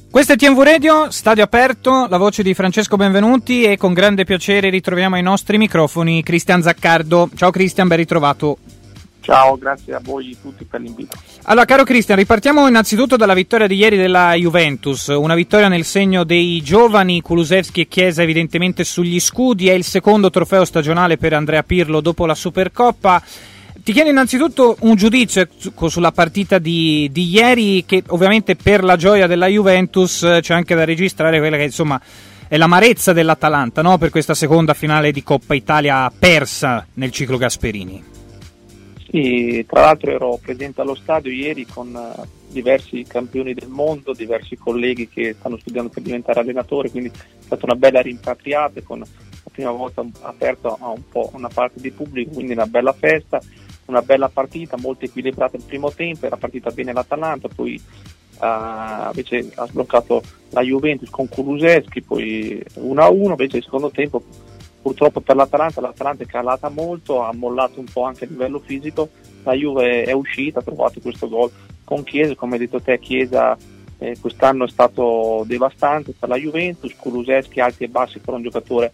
Questo è TNV Radio, stadio aperto, la voce di Francesco Benvenuti, e con grande piacere ritroviamo ai nostri microfoni Cristian Zaccardo. Ciao Cristian, ben ritrovato. Ciao, grazie a voi tutti per l'invito. Allora, caro Cristian, ripartiamo innanzitutto dalla vittoria di ieri della Juventus, una vittoria nel segno dei giovani, Kulusevski e Chiesa evidentemente sugli scudi, è il secondo trofeo stagionale per Andrea Pirlo dopo la Supercoppa. Ti chiedo innanzitutto un giudizio sulla partita di ieri, che ovviamente per la gioia della Juventus c'è anche da registrare quella che insomma è l'amarezza dell'Atalanta, no? Per questa seconda finale di Coppa Italia persa nel ciclo Gasperini. Sì, tra l'altro ero presente allo stadio ieri con diversi campioni del mondo, diversi colleghi che stanno studiando per diventare allenatori, quindi è stata una bella rimpatriata con la prima volta aperto a un po' una parte di pubblico, quindi una bella festa. Una bella partita, molto equilibrata il primo tempo, era partita bene l'Atalanta, poi invece ha sbloccato la Juventus con Kulusevski, poi 1-1, invece il secondo tempo purtroppo per l'Atalanta è calata molto, ha mollato un po' anche a livello fisico, la Juve è uscita, ha trovato questo gol con Chiesa, come hai detto te Chiesa quest'anno è stato devastante per la Juventus, Kulusevski alti e bassi per un giocatore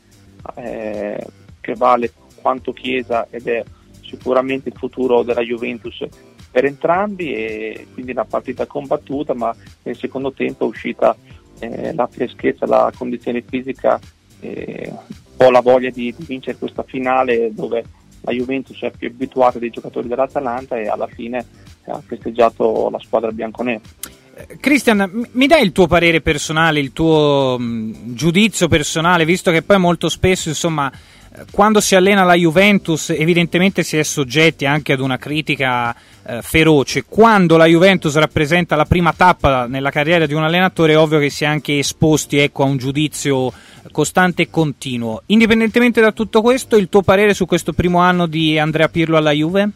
che vale quanto Chiesa ed è sicuramente il futuro della Juventus per entrambi, e quindi una partita combattuta, ma nel secondo tempo è uscita la freschezza, la condizione fisica, un po' la voglia di vincere questa finale dove la Juventus è più abituata dei giocatori dell'Atalanta e alla fine ha festeggiato la squadra bianconera. Cristian, mi dai il tuo parere personale, il tuo giudizio personale, visto che poi molto spesso insomma quando si allena la Juventus evidentemente si è soggetti anche ad una critica feroce. Quando la Juventus rappresenta la prima tappa nella carriera di un allenatore è ovvio che si è anche esposti a un giudizio costante e continuo. Indipendentemente da tutto questo, il tuo parere su questo primo anno di Andrea Pirlo alla Juve?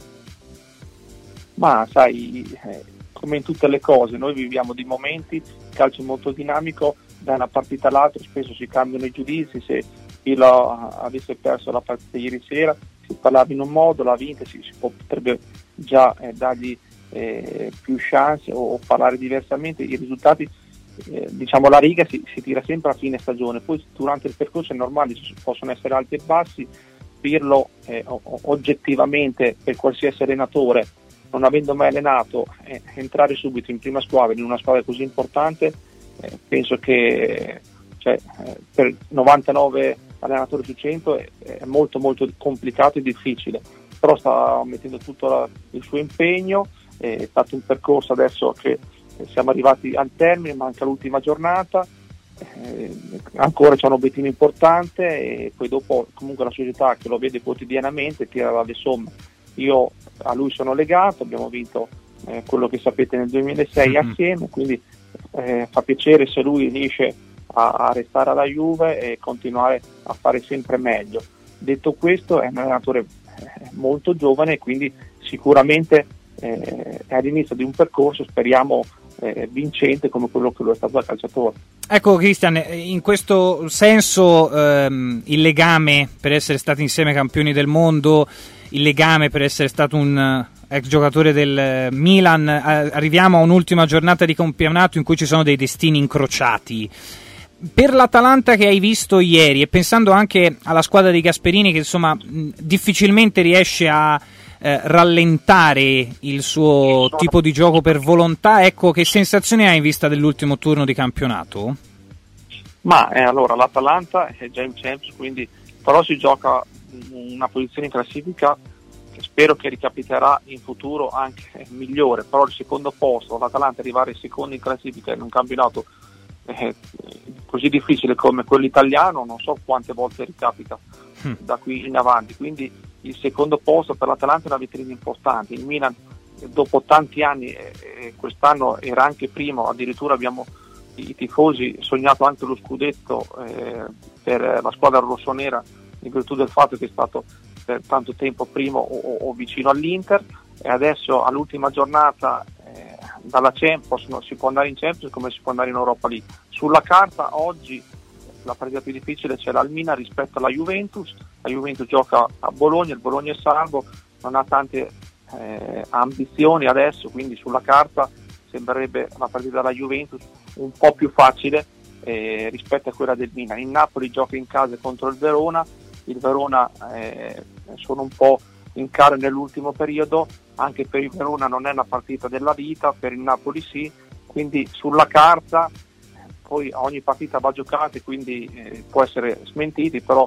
Ma sai, come in tutte le cose, noi viviamo di momenti, il calcio è molto dinamico, da una partita all'altra spesso si cambiano i giudizi. Se Pirlo avesse perso la partita ieri sera si parlava in un modo, l'ha vinta, si potrebbe già dargli più chance o parlare diversamente. I risultati, diciamo, la riga si tira sempre a fine stagione, poi durante il percorso è normale, ci possono essere alti e bassi. Pirlo oggettivamente, per qualsiasi allenatore, non avendo mai allenato, entrare subito in prima squadra, in una squadra così importante, penso che per 99 allenatori su 100 è molto molto complicato e difficile, però sta mettendo tutto il suo impegno, è stato un percorso adesso che siamo arrivati al termine, manca l'ultima giornata, ancora c'è un obiettivo importante e poi dopo comunque la società che lo vede quotidianamente tira le somme. Io a lui sono legato, abbiamo vinto quello che sapete nel 2006 assieme, quindi fa piacere se lui riesce a restare alla Juve e continuare a fare sempre meglio. Detto questo, è un allenatore molto giovane e quindi sicuramente è all'inizio di un percorso, speriamo vincente come quello che lo è stato da calciatore. Ecco Cristian, in questo senso il legame per essere stati insieme campioni del mondo, il legame per essere stato un ex giocatore del Milan, arriviamo a un'ultima giornata di campionato in cui ci sono dei destini incrociati. Per l'Atalanta che hai visto ieri e pensando anche alla squadra di Gasperini che insomma difficilmente riesce a rallentare il suo tipo di gioco per volontà, ecco, che sensazione hai in vista dell'ultimo turno di campionato? Ma allora l'Atalanta è già in Champions, quindi però si gioca una posizione in classifica che spero che ricapiterà in futuro anche migliore, però il secondo posto, l'Atalanta arrivare secondo in classifica in un campionato così difficile come quello italiano non so quante volte ricapita da qui in avanti, quindi il secondo posto per l'Atalanta è una vetrina importante. Il Milan dopo tanti anni quest'anno era anche primo, addirittura abbiamo i tifosi sognato anche lo scudetto per la squadra rossonera in virtù del fatto che è stato per tanto tempo primo o vicino all'Inter, e adesso all'ultima giornata dalla Champions si può andare in Champions come si può andare in Europa League. Sulla carta oggi la partita più difficile c'è al Milan rispetto alla Juventus. La Juventus gioca a Bologna, il Bologna è salvo, non ha tante ambizioni adesso, quindi sulla carta sembrerebbe la partita della Juventus un po' più facile rispetto a quella del Milan. Il Napoli gioca in casa contro il Verona sono un po' in calo nell'ultimo periodo, anche per il Verona non è una partita della vita, per il Napoli sì, quindi sulla carta poi ogni partita va giocata, quindi può essere smentiti, però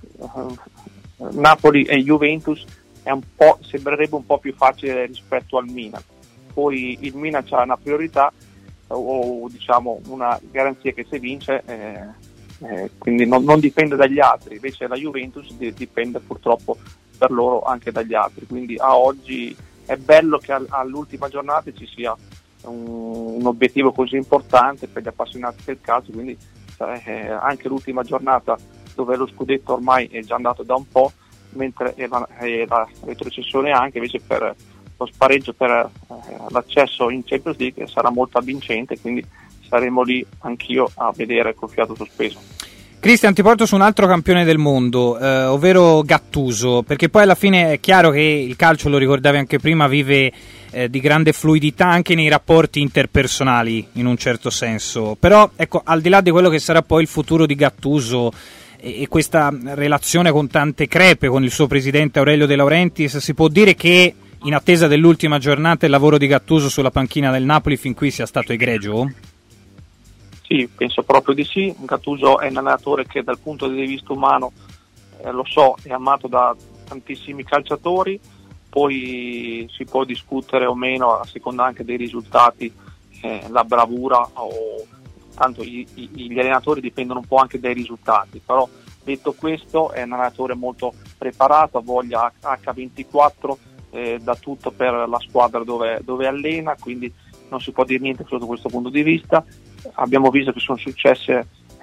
Napoli e Juventus sembrerebbe un po' più facile rispetto al Milan. Poi il Milan ha una priorità o diciamo una garanzia che se vince quindi non dipende dagli altri, invece la Juventus dipende purtroppo per loro anche dagli altri, quindi a oggi è bello che all'ultima giornata ci sia un obiettivo così importante per gli appassionati del calcio, quindi anche l'ultima giornata dove lo scudetto ormai è già andato da un po', mentre la retrocessione anche invece per lo spareggio per l'accesso in Champions League sarà molto avvincente, quindi saremo lì anch'io a vedere col fiato sospeso. Cristian, ti porto su un altro campione del mondo, ovvero Gattuso, perché poi alla fine è chiaro che il calcio, lo ricordavi anche prima, vive di grande fluidità anche nei rapporti interpersonali in un certo senso, però ecco, al di là di quello che sarà poi il futuro di Gattuso e questa relazione con tante crepe con il suo presidente Aurelio De Laurentiis, si può dire che in attesa dell'ultima giornata il lavoro di Gattuso sulla panchina del Napoli fin qui sia stato egregio? Sì, penso proprio di sì. Gattuso è un allenatore che dal punto di vista umano, lo so, è amato da tantissimi calciatori, poi si può discutere o meno a seconda anche dei risultati, la bravura, o tanto gli allenatori dipendono un po' anche dai risultati, però detto questo è un allenatore molto preparato, ha voglia H24, da tutto per la squadra dove allena, quindi non si può dire niente sotto questo punto di vista. Abbiamo visto che sono successe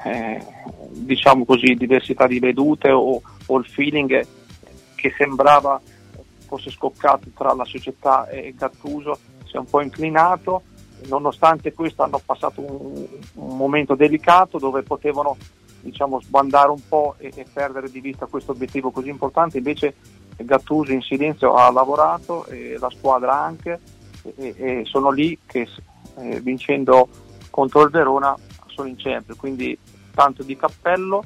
diciamo così diversità di vedute o il feeling che sembrava fosse scoccato tra la società e Gattuso si è un po' inclinato. Nonostante questo hanno passato un momento delicato dove potevano diciamo sbandare un po' e perdere di vista questo obiettivo così importante, invece Gattuso in silenzio ha lavorato e la squadra anche e sono lì che vincendo contro il Verona sono in Champions, quindi tanto di cappello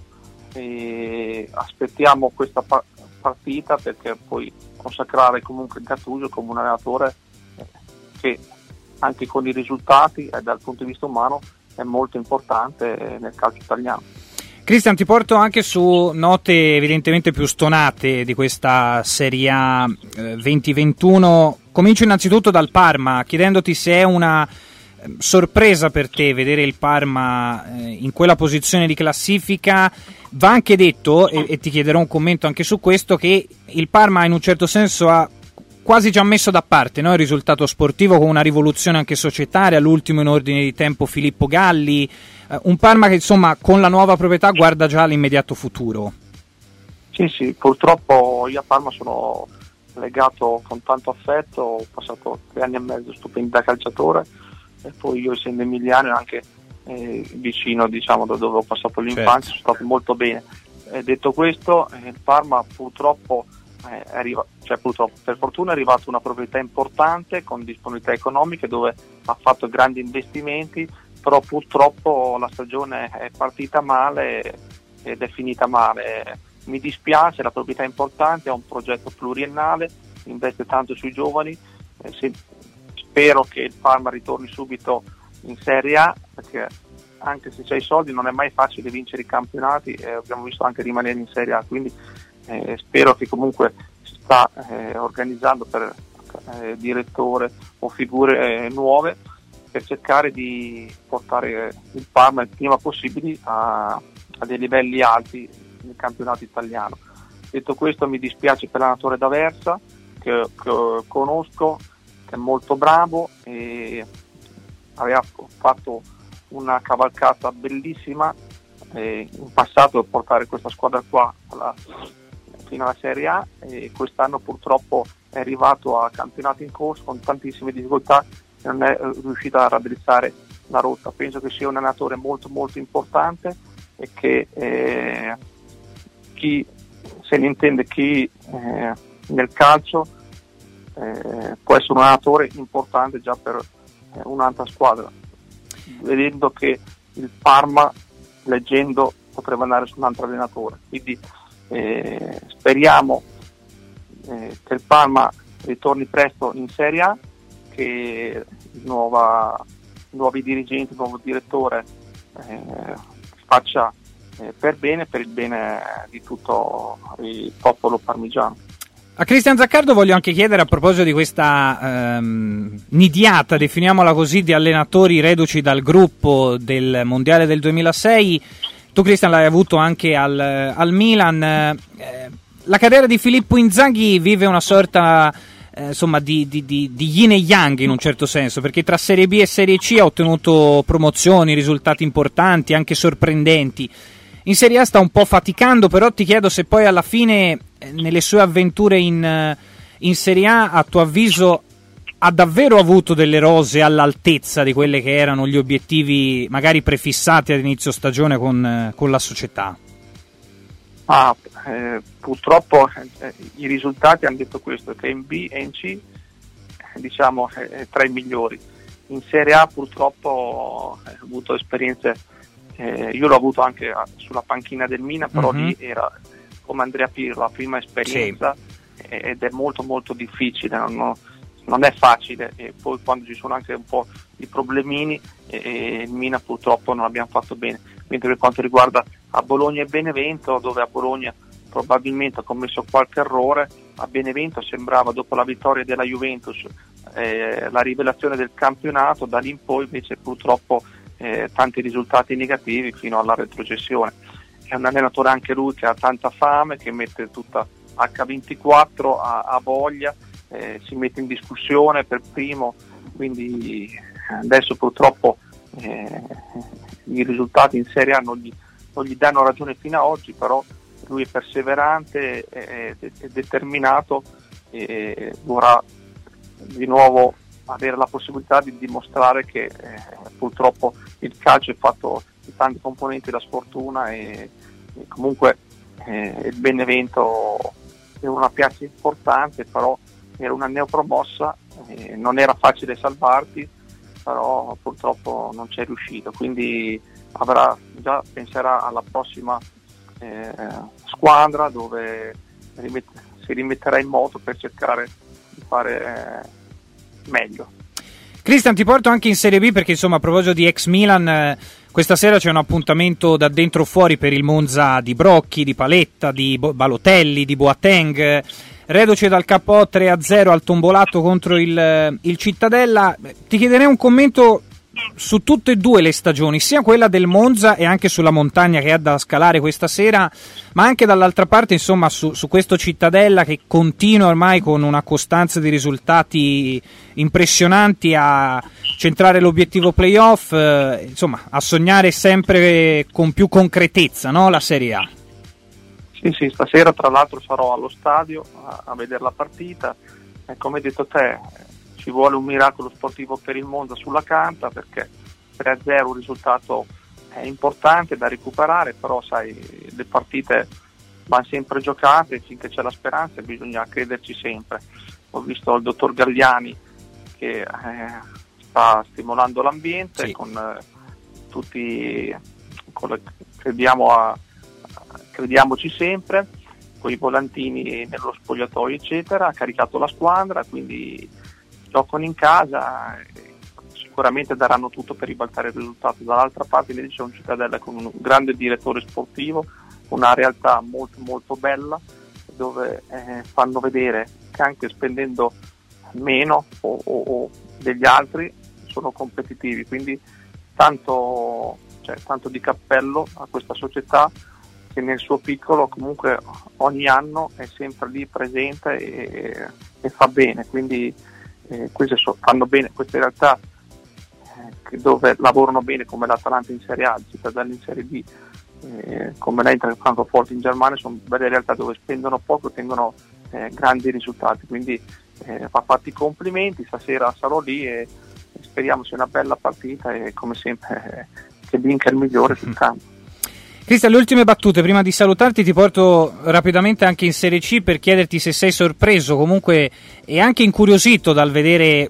e aspettiamo questa partita perché poi consacrare comunque Gattuso come un allenatore che anche con i risultati e dal punto di vista umano è molto importante nel calcio italiano. Cristian, ti porto anche su note evidentemente più stonate di questa Serie A 2021. Comincio innanzitutto dal Parma, chiedendoti se è una sorpresa per te vedere il Parma in quella posizione di classifica. Va anche detto, e ti chiederò un commento anche su questo, che il Parma in un certo senso ha quasi già messo da parte, no, il risultato sportivo con una rivoluzione anche societaria, l'ultimo in ordine di tempo Filippo Galli, un Parma che insomma con la nuova proprietà guarda già all'immediato futuro. Sì, purtroppo io a Parma sono legato con tanto affetto, ho passato 3 anni e mezzo stupendi da calciatore e poi io essendo emiliano anche vicino diciamo da dove ho passato l'infanzia, certo. Sono stato molto bene. Detto questo, il Parma purtroppo per fortuna è arrivata una proprietà importante con disponibilità economiche dove ha fatto grandi investimenti, però purtroppo la stagione è partita male ed è finita male. Mi dispiace, la proprietà è importante, ha un progetto pluriennale, investe tanto sui giovani, spero che il Parma ritorni subito in Serie A perché anche se c'hai i soldi non è mai facile vincere i campionati, abbiamo visto anche rimanere in Serie A, quindi spero che comunque si sta organizzando per direttore o figure nuove per cercare di portare il Parma il prima possibile a dei livelli alti nel campionato italiano. Detto questo, mi dispiace per l'allenatore d'Aversa che conosco, che è molto bravo e aveva fatto una cavalcata bellissima in passato per portare questa squadra qua fino alla Serie A e quest'anno purtroppo è arrivato a campionato in corso con tantissime difficoltà e non è riuscito a raddrizzare la rotta. Penso che sia un allenatore molto molto importante e che chi se ne intende, chi nel calcio può essere un allenatore importante già per un'altra squadra, vedendo che il Parma, leggendo, potrebbe andare su un altro allenatore, quindi speriamo che il Parma ritorni presto in Serie A, che nuovi dirigenti, il nuovo direttore faccia per il bene di tutto il popolo parmigiano. A Cristian Zaccardo voglio anche chiedere, a proposito di questa nidiata, definiamola così, di allenatori reduci dal gruppo del Mondiale del 2006. Tu, Cristian, l'hai avuto anche al Milan. La carriera di Filippo Inzaghi vive una sorta di yin e yang in un certo senso, perché tra Serie B e Serie C ha ottenuto promozioni, risultati importanti, anche sorprendenti. In Serie A sta un po' faticando, però ti chiedo se poi alla fine, nelle sue avventure in Serie A tuo avviso ha davvero avuto delle rose all'altezza di quelle che erano gli obiettivi magari prefissati ad inizio stagione con la società? Purtroppo i risultati hanno detto questo, che in B e in C diciamo tra i migliori. In Serie A purtroppo ho avuto esperienze, io l'ho avuto anche sulla panchina del Milan, però lì era come Andrea Pirlo, la prima esperienza, ed è molto molto difficile, non è facile, e poi quando ci sono anche un po' di problemini il Milan purtroppo non abbiamo fatto bene. Mentre per quanto riguarda a Bologna e Benevento, dove a Bologna probabilmente ha commesso qualche errore, a Benevento sembrava, dopo la vittoria della Juventus, la rivelazione del campionato, da lì in poi invece purtroppo tanti risultati negativi fino alla retrocessione. È un allenatore anche lui che ha tanta fame, che mette tutta H24, ha voglia, si mette in discussione per primo, quindi adesso purtroppo i risultati in Serie A non gli danno ragione fino ad oggi, però lui è perseverante, è determinato e vorrà di nuovo avere la possibilità di dimostrare che purtroppo il calcio è fatto di tanti componenti, la sfortuna e comunque il Benevento è una piazza importante, però era una neopromossa, non era facile salvarti, però purtroppo non c'è riuscito, quindi penserà alla prossima squadra dove si rimetterà in moto per cercare di fare meglio. Cristian, ti porto anche in Serie B perché insomma, a proposito di ex Milan, questa sera c'è un appuntamento da dentro fuori per il Monza di Brocchi, di Paletta, di Balotelli, di Boateng, reduce dal KO 3-0 al tombolato contro il Cittadella. Ti chiederei un commento su tutte e due le stagioni, sia quella del Monza e anche sulla montagna che ha da scalare questa sera, ma anche dall'altra parte insomma su questo Cittadella che continua ormai con una costanza di risultati impressionanti a centrare l'obiettivo playoff, insomma a sognare sempre con più concretezza, no, la Serie A. Sì, stasera tra l'altro sarò allo stadio a vedere la partita, e come hai detto te ci vuole un miracolo sportivo per il Monza sulla carta, perché 3-0 è un risultato importante da recuperare, però sai, le partite vanno sempre giocate, finché c'è la speranza bisogna crederci sempre. Ho visto il dottor Galliani che sta stimolando l'ambiente, sì, con tutti, crediamoci sempre, con i volantini nello spogliatoio eccetera, ha caricato la squadra, quindi giocano in casa, sicuramente daranno tutto per ribaltare il risultato. Dall'altra parte invece c'è un Cittadella con un grande direttore sportivo, una realtà molto molto bella, dove fanno vedere che anche spendendo meno o degli altri sono competitivi, quindi tanto di cappello a questa società che nel suo piccolo comunque ogni anno è sempre lì presente e fa bene, quindi queste fanno bene queste realtà dove lavorano bene, come l'Atalanta in Serie A, il Cittadella in Serie B, come l'Eintracht Francoforte in Germania, sono belle realtà dove spendono poco e ottengono grandi risultati, quindi va fatti i complimenti, stasera sarò lì e speriamo sia una bella partita e come sempre che vinca il migliore sul campo. Cristian, le ultime battute prima di salutarti ti porto rapidamente anche in Serie C per chiederti se sei sorpreso comunque e anche incuriosito dal vedere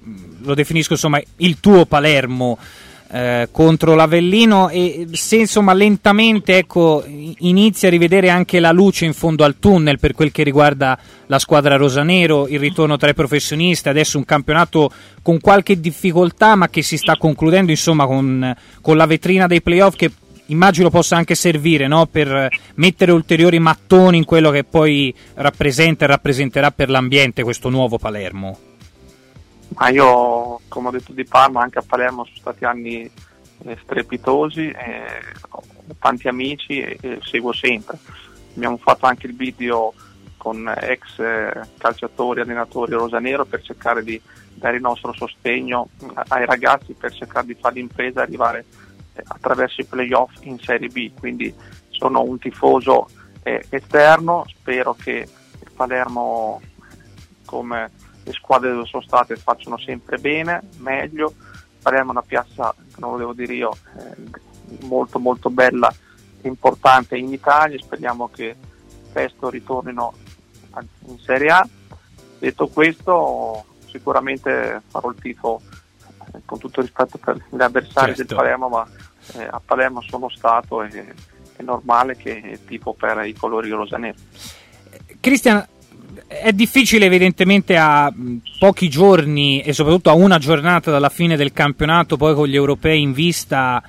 lo definisco insomma il tuo Palermo contro l'Avellino, e se insomma lentamente ecco inizi a rivedere anche la luce in fondo al tunnel per quel che riguarda la squadra rosanero, il ritorno tra i professionisti, adesso un campionato con qualche difficoltà ma che si sta concludendo insomma con la vetrina dei playoff, che immagino possa anche servire, no, per mettere ulteriori mattoni in quello che poi rappresenta e rappresenterà per l'ambiente questo nuovo Palermo. Ma io, come ho detto di Parma, anche a Palermo sono stati anni strepitosi, ho tanti amici e seguo sempre. Abbiamo fatto anche il video con ex calciatori, allenatori rosanero per cercare di dare il nostro sostegno ai ragazzi, per cercare di fare l'impresa e arrivare attraverso i playoff in Serie B. Quindi sono un tifoso esterno, spero che il Palermo, come le squadre dove sono state, facciano sempre bene, meglio. Palermo è una piazza, non lo devo dire io, molto molto bella e importante in Italia, speriamo che presto ritornino in Serie A. Detto questo, sicuramente farò il tifo, con tutto rispetto per gli avversari del Palermo, ma a Palermo sono stato e è normale che tifo per i colori rosaneri. Cristian, è difficile evidentemente a pochi giorni e soprattutto a una giornata dalla fine del campionato, poi con gli europei in vista,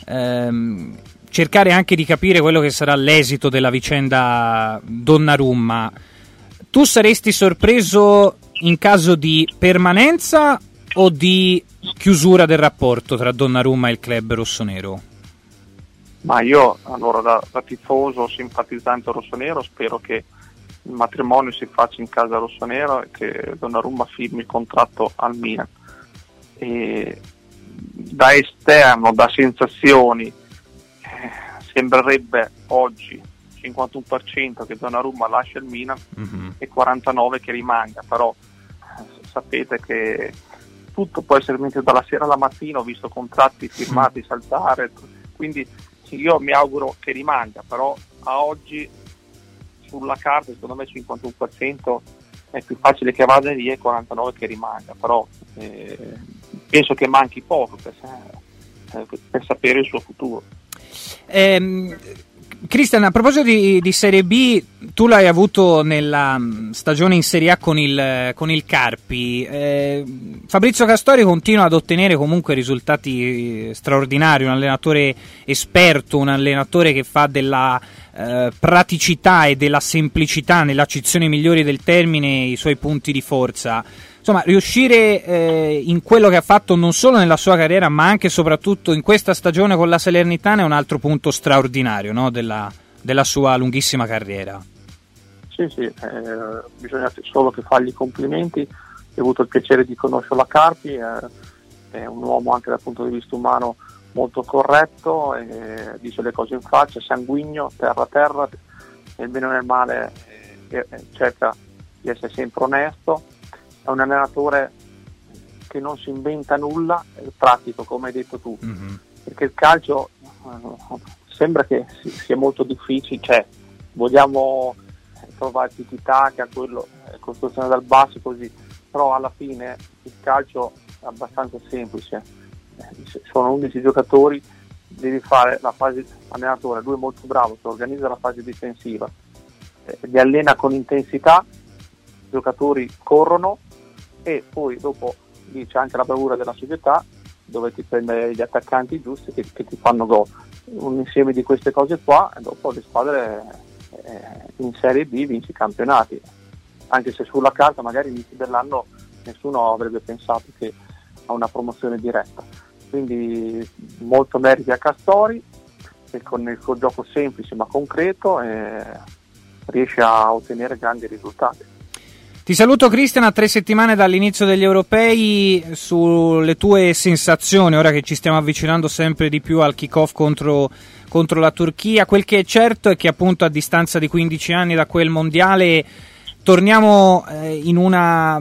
cercare anche di capire quello che sarà l'esito della vicenda Donnarumma. Tu saresti sorpreso in caso di permanenza o di chiusura del rapporto tra Donnarumma e il club rossonero? Ma io, allora, da tifoso simpatizzante rossonero, spero che il matrimonio si faccia in casa rossonera e che Donnarumma firmi il contratto al Milan. E da esterno, da sensazioni, sembrerebbe oggi 51% che Donnarumma lascia il Milan e 49% che rimanga, però sapete che tutto può essere messo dalla sera alla mattina. Ho visto contratti firmati saltare, quindi io mi auguro che rimanga, però a oggi sulla carta secondo me 51% è più facile che vada via e 49% che rimanga, però penso che manchi poco per sapere il suo futuro. Cristian, a proposito di Serie B, tu l'hai avuto nella stagione in Serie A con il Carpi. Fabrizio Castori continua ad ottenere comunque risultati straordinari, un allenatore esperto, un allenatore che fa della praticità e della semplicità, nelle accezioni migliori del termine, i suoi punti di forza. Insomma, riuscire in quello che ha fatto non solo nella sua carriera ma anche e soprattutto in questa stagione con la Salernitana è un altro punto straordinario, no? della sua lunghissima carriera. Sì, bisogna solo che fargli i complimenti. Ho avuto il piacere di conoscerlo a Carpi, è un uomo anche dal punto di vista umano molto corretto, dice le cose in faccia, sanguigno, terra, nel bene o nel male cerca di essere sempre onesto. È un allenatore che non si inventa nulla, è pratico, come hai detto tu, perché il calcio sembra che sia molto difficile, cioè vogliamo trovare tiki-taka, quello costruzione dal basso così, però alla fine il calcio è abbastanza semplice, sono 11 giocatori, devi fare la fase allenatore, lui è molto bravo, che organizza la fase difensiva, li allena con intensità, i giocatori corrono e poi dopo lì c'è anche la bravura della società, dove ti prende gli attaccanti giusti che ti fanno gol. Un insieme di queste cose qua e dopo le squadre in Serie B vinci i campionati, anche se sulla carta magari all'inizio dell'anno nessuno avrebbe pensato che a una promozione diretta. Quindi molto meriti a Castori, che con il suo gioco semplice ma concreto riesce a ottenere grandi risultati. Ti saluto Cristian, a 3 settimane dall'inizio degli europei, sulle tue sensazioni ora che ci stiamo avvicinando sempre di più al kick-off contro la Turchia. Quel che è certo è che appunto a distanza di 15 anni da quel mondiale torniamo in una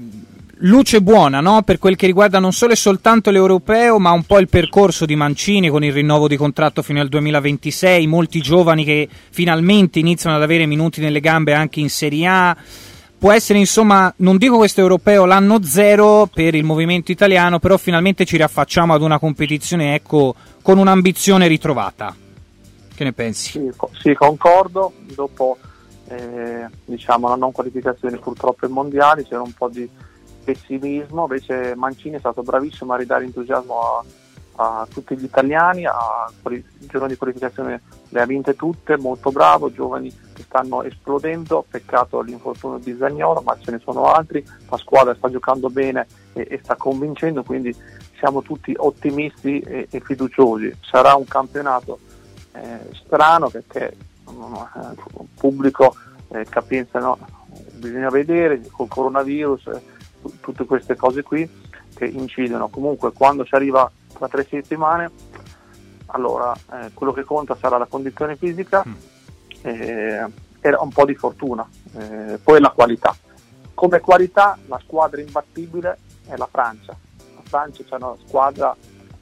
luce buona, no? Per quel che riguarda non solo e soltanto l'europeo ma un po' il percorso di Mancini con il rinnovo di contratto fino al 2026, molti giovani che finalmente iniziano ad avere minuti nelle gambe anche in Serie A. può essere, insomma, non dico questo europeo l'anno zero per il movimento italiano, però finalmente ci riaffacciamo ad una competizione, ecco, con un'ambizione ritrovata. Che ne pensi? Sì, concordo. Dopo diciamo la non qualificazione purtroppo ai mondiali c'era un po' di pessimismo, invece Mancini è stato bravissimo a ridare entusiasmo a tutti gli italiani, il giorno di qualificazione le ha vinte tutte, molto bravo, giovani che stanno esplodendo, peccato l'infortunio di Zaniolo, ma ce ne sono altri, la squadra sta giocando bene e sta convincendo, quindi siamo tutti ottimisti e fiduciosi. Sarà un campionato strano perché il pubblico capienza, no? Bisogna vedere col coronavirus, tutte queste cose qui che incidono. Comunque quando si arriva tra 3 settimane, allora quello che conta sarà la condizione fisica e un po' di fortuna, poi la qualità. Come qualità la squadra imbattibile è la Francia. La Francia c'è una squadra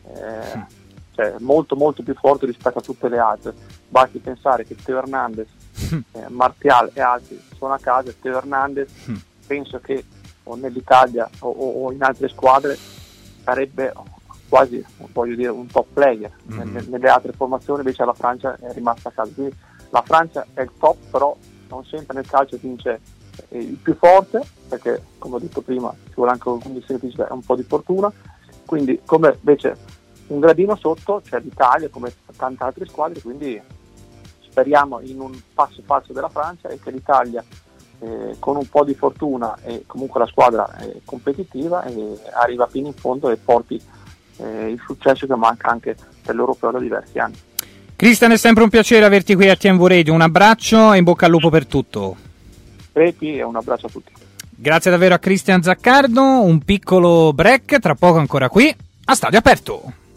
molto molto più forte rispetto a tutte le altre. Basti pensare che Teo Hernandez, Martial e altri sono a casa. Teo Hernandez penso che o nell'Italia o in altre squadre sarebbe quasi, voglio dire, un top player. Nelle altre formazioni invece la Francia è rimasta a casa, quindi la Francia è il top, però non sempre nel calcio vince il più forte, perché come ho detto prima ci vuole anche una condizione fisica e un po' di fortuna. Quindi come invece un gradino sotto c'è l'Italia come tante altre squadre, quindi speriamo in un passo falso della Francia e che l'Italia con un po' di fortuna e comunque la squadra è competitiva e arriva fino in fondo e porti il successo che manca anche per l'Europeo da diversi anni. Cristian, è sempre un piacere averti qui a TMV Radio, un abbraccio e in bocca al lupo per tutto. Crepi e un abbraccio a tutti. Grazie davvero a Cristian Zaccardo, un piccolo break, tra poco ancora qui a Stadio Aperto.